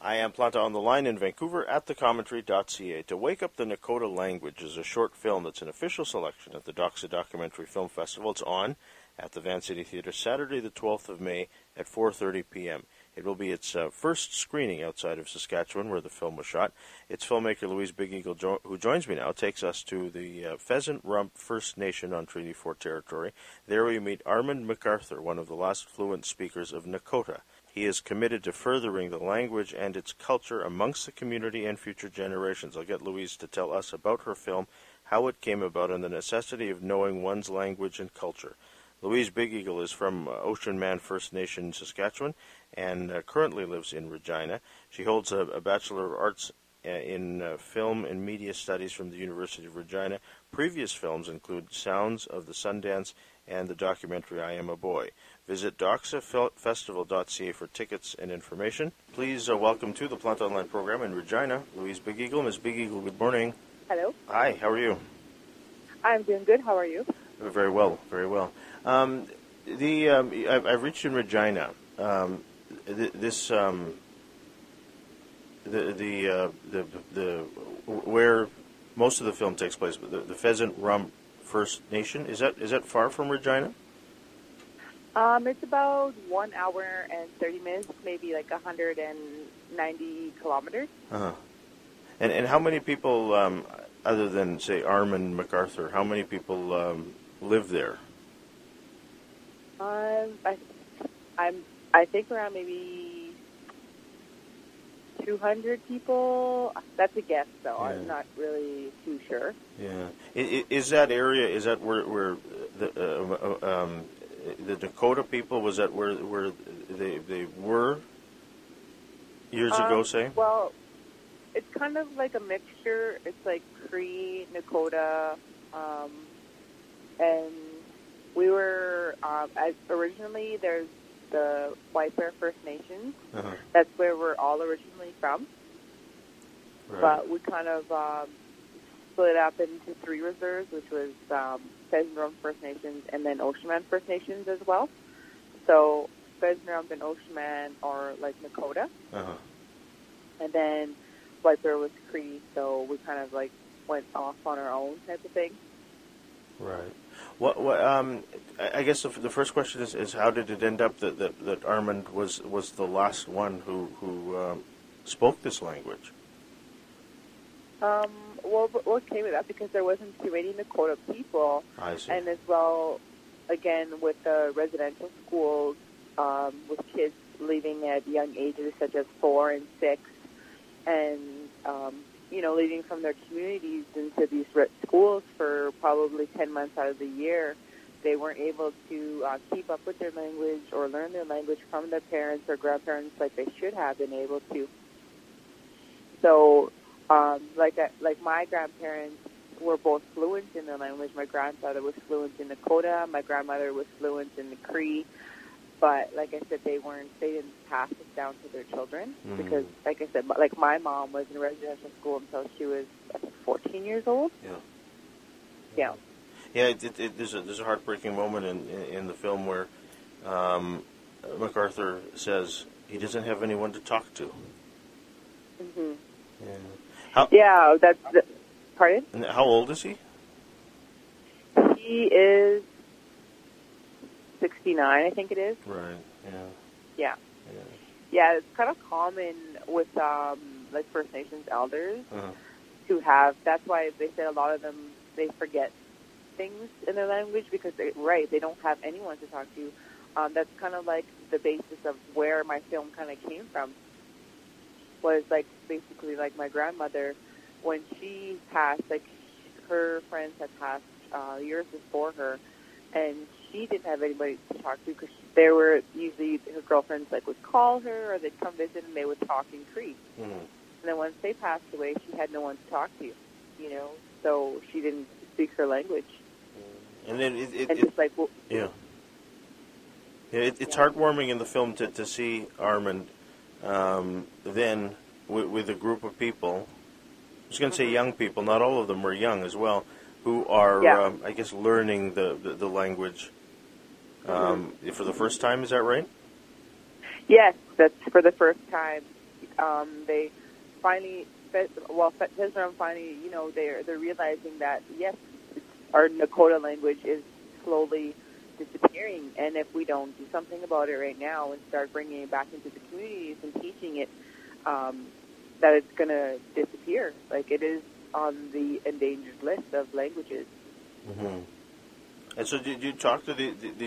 I am Planta on the line in Vancouver at thecommentary.ca. To Wake Up the Nakota Language is a short film that's an official selection at the Doxa Documentary Film Festival. It's on at the Van City Theatre Saturday the 12th of May at 4:30 p.m. It will be its first screening outside of Saskatchewan, where the film was shot. Its filmmaker, Louise Big Eagle, who joins me now, takes us to the Pheasant Rump First Nation on Treaty 4 territory. There we meet Armand MacArthur, one of the last fluent speakers of Nakota. He is committed to furthering the language and its culture amongst the community and future generations. I'll get Louise to tell us about her film, how it came about, and the necessity of knowing one's language and culture. Louise Big Eagle is from Ocean Man First Nation, Saskatchewan, and currently lives in Regina. She holds a Bachelor of Arts in Film and Media Studies from the University of Regina. Previous films include Sounds of the Sundance and the documentary I Am a Boy. Visit doxafestival.ca for tickets and information. Please welcome to the Plant Online program in Regina, Louise Big Eagle. Ms. Big Eagle, good morning. Hello. Hi, how are you? I'm doing good. How are you? Very well, very well. I've reached in Regina. Where most of the film takes place, the Pheasant Rump First Nation, is that far from Regina? It's about 1 hour and 30 minutes, maybe like 190 kilometers. Uh-huh. And how many people, other than say Armand MacArthur, how many people live there? I think around maybe 200 people. That's a guess, though. Yeah. I'm not really too sure. Yeah. Is that area? Is that where the Dakota people, was that where they were years ago? Say. Well, it's kind of like a mixture. It's like Cree, Nakota, and we were originally there's the White Bear First Nations. Uh-huh. That's where we're all originally from. Right. But we kind of split up into three reserves, which was Pheasant Rump First Nations and then Ocean Man First Nations as well. So Pheasant Rump and Ocean Man are like Nakota. Uh-huh. And then White Bear was Cree, so we kind of like went off on our own type of thing. Right. What I guess the first question is how did it end up that Armand was the last one who spoke this language? Well, what came with that, because there wasn't too many Nakota people. I see. And as well, again, with the residential schools, with kids leaving at young ages such as 4 and 6, and leaving from their communities into these schools for probably 10 months out of the year, they weren't able to keep up with their language or learn their language from their parents or grandparents like they should have been able to. So, like my grandparents were both fluent in their language. My grandfather was fluent in Nakota. My grandmother was fluent in the Cree. But like I said, they didn't pass it down to their children because, like I said, like my mom was in residential school until she was, I think, 14 years old. Yeah. Yeah. There's a heartbreaking moment in the film where MacArthur says he doesn't have anyone to talk to. Mm-hmm. Pardon? And how old is he? He is 69, I think it is. Right. Yeah. Yeah, it's kind of common with like First Nations elders who have. That's why they said a lot of them, they forget things in their language because they don't have anyone to talk to. That's kind of like the basis of where my film kind of came from. Was like basically like my grandmother, when she passed, like her friends had passed years before her, and she didn't have anybody to talk to because there were usually her girlfriends like would call her or they'd come visit and they would talk in Cree. Mm-hmm. And then once they passed away, she had no one to talk to, so she didn't speak her language. And then it's heartwarming in the film to see Armand then with a group of people. I was going to say young people. Not all of them were young as well, who are I guess learning the language for the first time. Is that right? Yes, that's for the first time. they finally, Fishermen finally, they're realizing that yes, our Nakota language is slowly disappearing, and if we don't do something about it right now and start bringing it back into the communities and teaching it, that it's going to disappear. Like, it is on the endangered list of languages. Mm-hmm. And so, did you talk to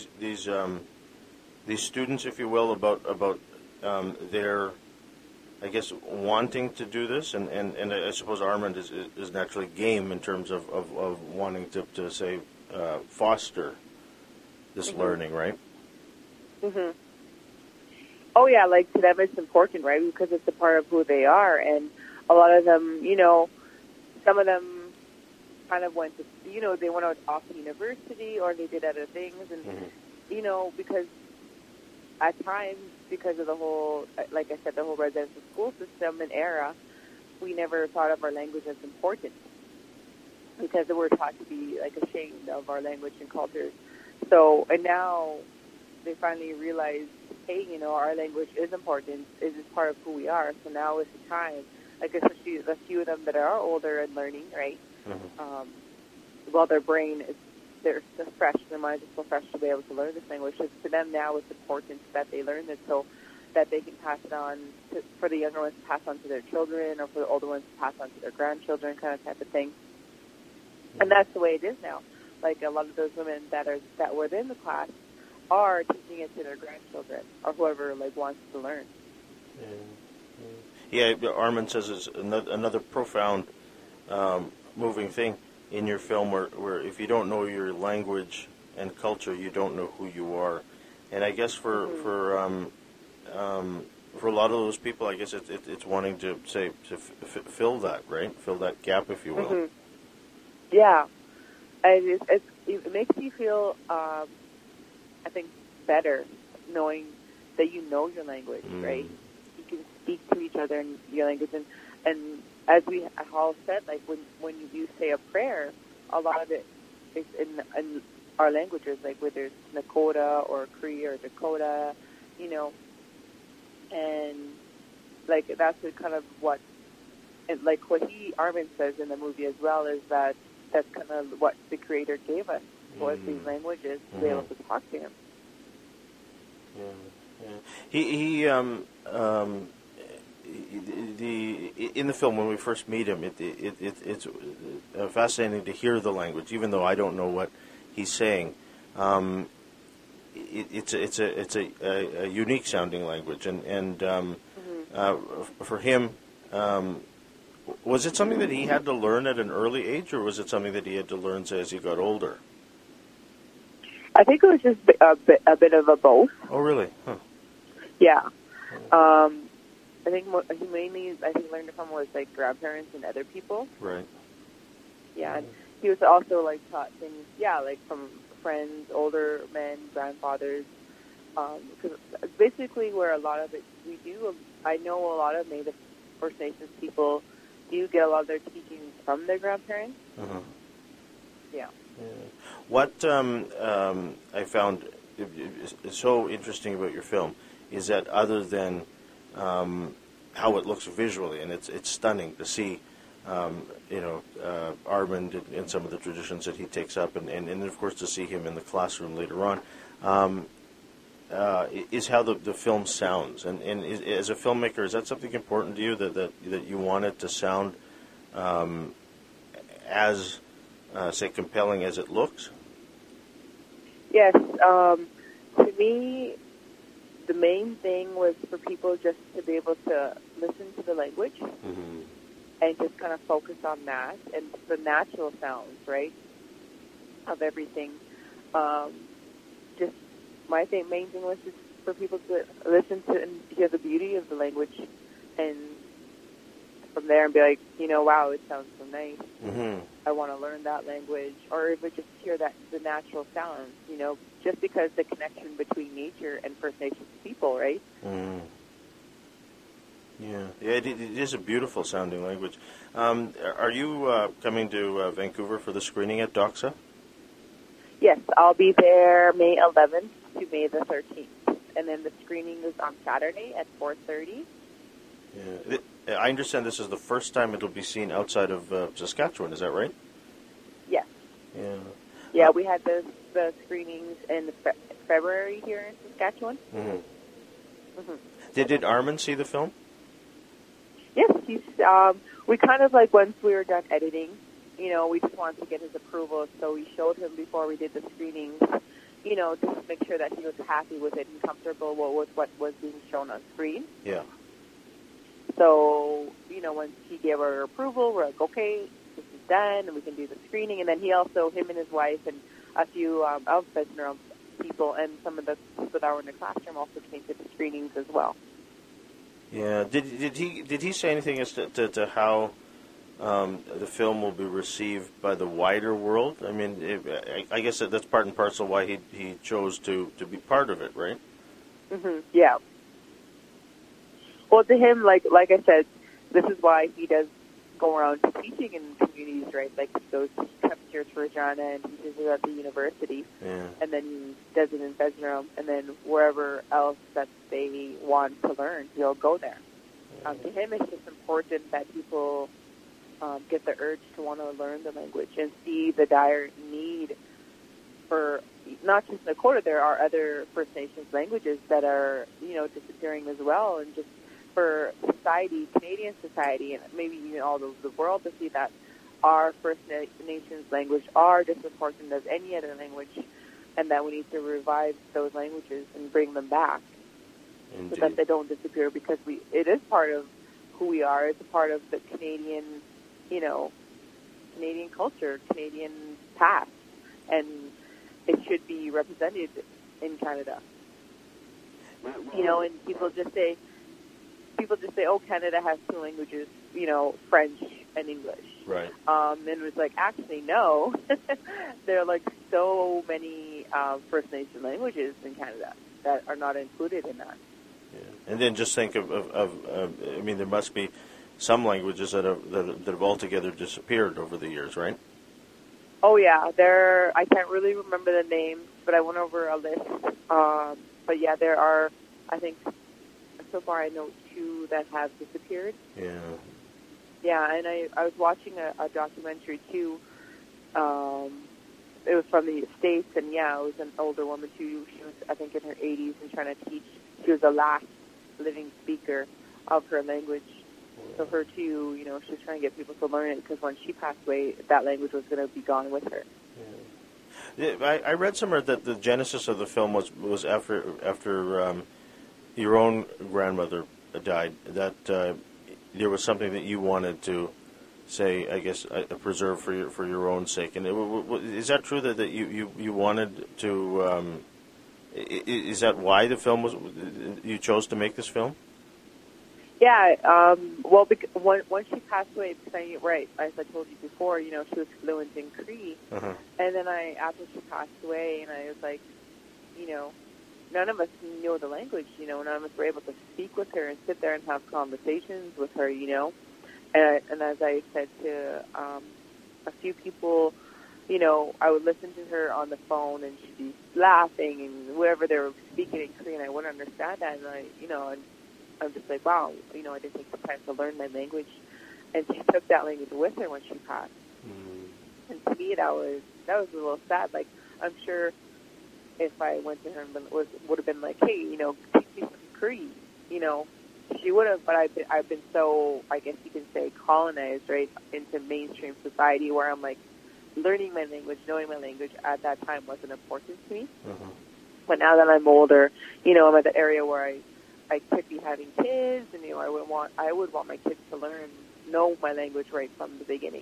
these students, if you will, about their, I guess, wanting to do this, and I suppose Armand is naturally game in terms of wanting to say foster this learning, right? Mm-hmm. Oh yeah, like to them it's important, right? Because it's a part of who they are, and a lot of them, some of them kind of went to, they went off to university or they did other things, and because at times, because of the whole, like I said, the whole residential school system and era, we never thought of our language as important because we're taught to be like ashamed of our language and culture. So, and now they finally realize, hey, our language is important. It is part of who we are. So now is the time, like especially the few of them that are older and learning, right? Mm-hmm. While their brain is, they're still fresh, their mind is still fresh to be able to learn this language. So to them now it's important that they learn this so that they can pass it on for the younger ones to pass on to their children, or for the older ones to pass on to their grandchildren, kind of type of thing. Mm-hmm. And that's the way it is now. Like a lot of those women that were in the class are teaching it to their grandchildren or whoever wants to learn. Yeah, Armand says it's another profound, moving thing in your film where if you don't know your language and culture, you don't know who you are. And I guess for a lot of those people, I guess it's wanting to fill that, right? Fill that gap, if you will. Mm-hmm. Yeah. And it makes you feel, I think, better knowing that you know your language, right? You can speak to each other in your language. And as we all said, like when you do say a prayer, a lot of it is in our languages, like whether it's Nakota or Cree or Dakota, and like that's kind of what Armin says in the movie as well, is that that's kind of what the Creator gave us, was these languages to be able to talk to Him. Yeah. In the film when we first meet him, it's fascinating to hear the language, even though I don't know what he's saying. It's a unique sounding language, and for him. Was it something that he had to learn at an early age, or was it something that he had to learn as he got older? I think it was just a bit of a both. Oh, really? Huh. Yeah. I think he mainly, learned it from was like grandparents and other people. Right. Yeah, and he was also taught things, from friends, older men, grandfathers. Because basically where a lot of it I know a lot of Native First Nations people do get a lot of their teachings from their grandparents. Uh-huh. Yeah. What I found so interesting about your film is that other than how it looks visually, and it's stunning to see, Armand and some of the traditions that he takes up, and of course to see him in the classroom later on, is how the film sounds. And as a filmmaker, is that something important to you, that you want it to sound as, say, compelling as it looks? Yes. To me, the main thing was for people just to be able to listen to the language and just kind of focus on that and the natural sounds, right, of everything. Just my main thing was just for people to listen to and hear the beauty of the language, and from there and be like, wow, it sounds so nice. Mm-hmm. I want to learn that language, or even just hear the natural sounds, just because the connection between nature and First Nations people, right? Mm. Yeah, it is a beautiful sounding language. Are you coming to Vancouver for the screening at Doxa? Yes, I'll be there May 11th to May the 13th. And then the screening is on Saturday at 4:30. Yeah. I understand this is the first time it'll be seen outside of Saskatchewan. Is that right? Yes. Yeah. Yeah, we had the screenings in February here in Saskatchewan. Mm-hmm. Mm-hmm. Did Armin see the film? Yes, we kind of like once we were done editing, we just wanted to get his approval, so we showed him before we did the screenings, just to make sure that he was happy with it and comfortable with what was being shown on screen. Yeah. So, once he gave our approval, we're like, okay, this is done, and we can do the screening. And then him and his wife and a few of Vesnerum people and some of the people that were in the classroom also came to the screenings as well. Yeah. Did he say anything as to how the film will be received by the wider world? I mean, I guess that's part and parcel why he chose to be part of it, right? Mm-hmm. Yeah. Well, to him, like I said, this is why he does go around teaching in communities, right? Like he comes here to Regina and teaches it at the university, and then he does it in Vesnerum, and then wherever else that they want to learn, he'll go there. To him, it's just important that people get the urge to want to learn the language and see the dire need for not just Nakota. There are other First Nations languages that are, disappearing as well, and just for society, Canadian society, and maybe even all over the world to see that our First Nations language are just as important as any other language, and that we need to revive those languages and bring them back. Indeed. So that they don't disappear, because it is part of who we are. It's a part of the Canadian, Canadian culture, Canadian past, and it should be represented in Canada. And people just say, oh, Canada has two languages, French and English. Right. And it was like, actually, no. There are like so many First Nation languages in Canada that are not included in that. Yeah. And then just think of I mean, there must be some languages that have altogether disappeared over the years, right? Oh, yeah. I can't really remember the names, but I went over a list. But yeah, there are, I think, so far I know 2 that have disappeared. Yeah. Yeah, and I was watching a documentary too. It was from the States, and yeah, it was an older woman too. She was, I think, in her 80s and trying to teach. She was the last living speaker of her language. So her too, she was trying to get people to learn it, because when she passed away, that language was going to be gone with her. Yeah. I read somewhere that the genesis of the film was after your own grandmother died, that there was something that you wanted to say, I guess, preserve for your own sake. And is that true that you wanted to? Is that why the film you chose to make this film? Yeah. Well, when she passed away, right, as I told you before, she was fluent in Cree, and then after she passed away, and I was like, none of us knew the language, none of us were able to speak with her and sit there and have conversations with her, and as I said to a few people, I would listen to her on the phone, and she'd be laughing and whatever they were speaking in Korean, I wouldn't understand that, and I'm just like, wow, I didn't take the time to learn my language, and she took that language with her when she passed. And to me, that was a little sad. Like, I'm sure if I went to her and would have been like, hey, teach me some Cree, she would have. But I've been so, I guess you can say, colonized, right, into mainstream society, where I'm like, learning my language, knowing my language at that time wasn't important to me. But now that I'm older, I'm at the area where I could be having kids, and I would want my kids to know my language right from the beginning.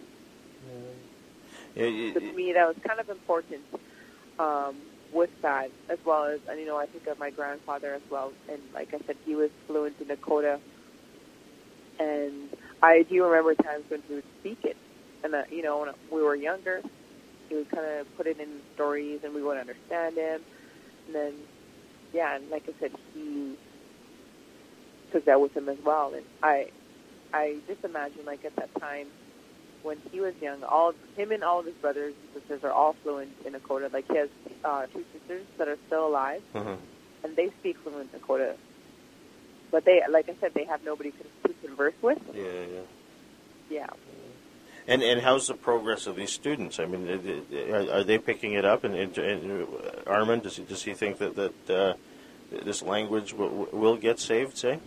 So to me, that was kind of important with that, as well as, and I think of my grandfather as well, and like I said, he was fluent in Nakota, and I do remember times when he would speak it, and when we were younger, he would kind of put it in stories, and we would understand him, and then, yeah, and like I said, he took that with him as well, and I just imagine, like, at that time, when he was young, him and all of his brothers and sisters are all fluent in Nakota. Like, he has 2 sisters that are still alive, and they speak fluent Nakota. But they, like I said, they have nobody to converse with. Yeah. And how's the progress of these students? I mean, are they picking it up? And Armin, does he think that this language will get saved? Say.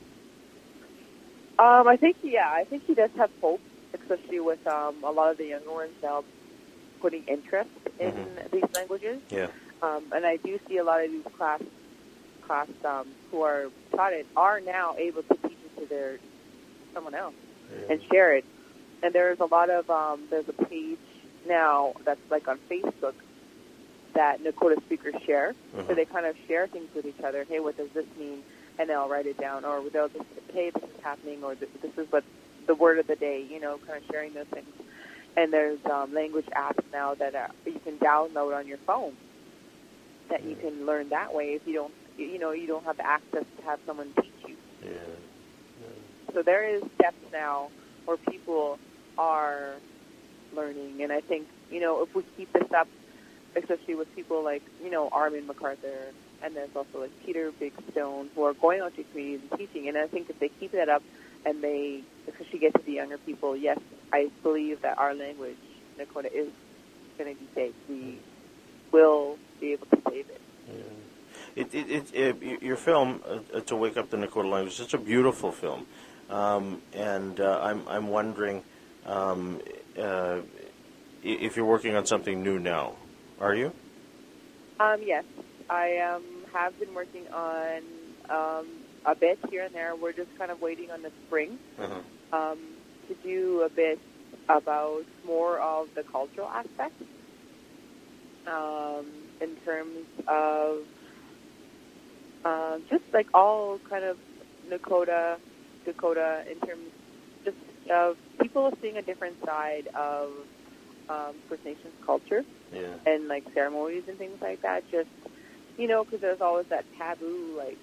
I think he does have hope, especially with a lot of the younger ones now putting interest in these languages. Yeah. And I do see a lot of these class who are taught it are now able to teach it to someone else and share it. And there's a lot of there's a page now that's like on Facebook that Nakota speakers share. So they kind of share things with each other. Hey, what does this mean? And they'll write it down, or they'll just, hey, this is happening, or this is what the word of the day. You know, kind of sharing those things. And there's language apps now that you can download on your phone that you can learn that way if you don't have access to have someone teach you. So there is steps now where people are learning, and I think, if we keep this up, especially with people like, Armin MacArthur, and there's also like Peter Big Stone, who are going out to communities and teaching, and I think if they keep that up and they especially get to the younger people, yes, I believe that our language, Nakota, is going to be saved. We will be able to save it. Your film, To Wake Up the Nakota Language, is such a beautiful film. And I'm wondering if you're working on something new now. Are you? Yes, I have been working on a bit here and there. We're just kind of waiting on the spring to do a bit about more of the cultural aspects in terms of just like all kind of Dakota, in terms just of people seeing a different side of First Nations culture and like ceremonies and things like that. Just, because there's always that taboo, like,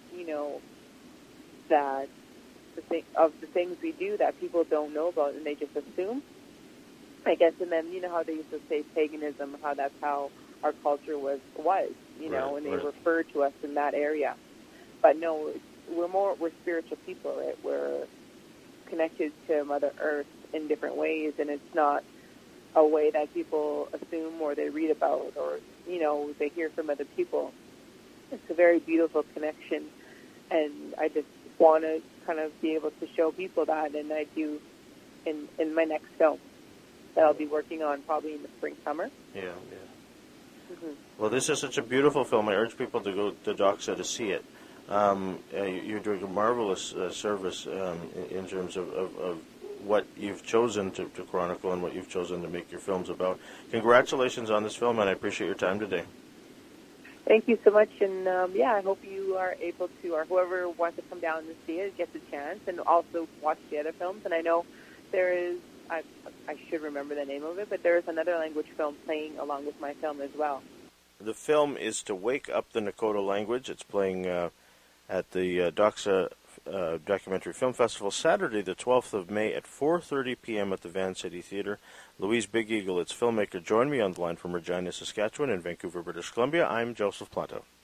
that the things we do that people don't know about and they just assume, I guess. And then, how they used to say paganism, how that's how our culture was, and they refer to us in that area. But no, we're spiritual people, right? We're connected to Mother Earth in different ways, and it's not a way that people assume or they read about or, they hear from other people. It's a very beautiful connection, and I just want to kind of be able to show people that, and I do in my next film that I'll be working on probably in the spring, summer. Yeah. Well, this is such a beautiful film. I urge people to go to Doxa to see it. You're doing a marvelous service in terms of what you've chosen to chronicle and what you've chosen to make your films about. Congratulations on this film, and I appreciate your time today. Thank you so much, and I hope you are able to, or whoever wants to come down and see it gets a chance, and also watch the other films. And I know there is, I should remember the name of it, but there is another language film playing along with my film as well. The film is To Wake Up the Nakota Language. It's playing at the Doxa Documentary Film Festival Saturday, the 12th of May at 4:30 p.m. at the Van City Theatre. Louise Big Eagle, its filmmaker, joined me on the line from Regina, Saskatchewan, and Vancouver, British Columbia. I'm Joseph Planto.